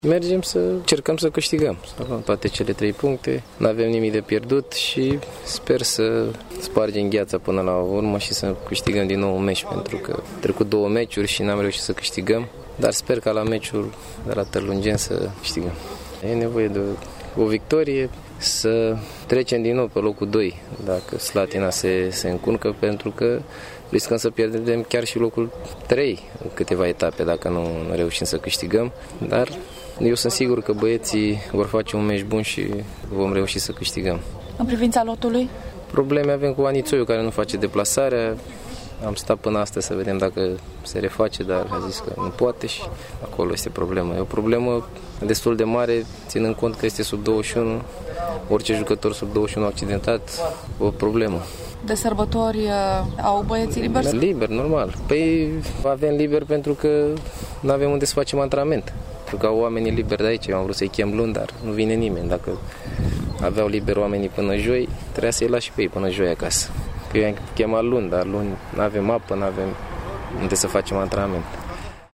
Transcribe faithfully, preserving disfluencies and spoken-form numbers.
Mergem să încercăm să câștigăm, să luăm toate cele trei puncte, nu avem nimic de pierdut și sper să spargem gheața până la urmă și să câștigăm din nou un meci, pentru că au trecut două meciuri și n-am reușit să câștigăm, dar sper ca la meciul de la Târlungeni să câștigăm. E nevoie de o victorie, să trecem din nou pe locul doi, dacă Slatina se, se încurcă, pentru că riscăm să pierdem chiar și locul trei în câteva etape dacă nu reușim să câștigăm, dar eu sunt sigur că băieții vor face un meci bun și vom reuși să câștigăm. În privința lotului? Probleme avem cu Anițoiu, care nu face deplasarea. Am stat până astăzi să vedem dacă se reface, dar a zis că nu poate și acolo este problema. E o problemă destul de mare, ținând cont că este sub douăzeci și unu, orice jucător sub douăzeci și unu accidentat, o problemă. De sărbători au băieții liber? Liber, normal. Păi avem liber pentru că nu avem unde să facem antrenament. Pentru că au oamenii liberi de aici, eu am vrut să-i chem luni, dar nu vine nimeni. Dacă aveau liber oamenii până joi, trebuia să-i lași pe ei până joi acasă. Că eu am chemat luni, dar luni nu avem apă, nu avem unde să facem antrenament.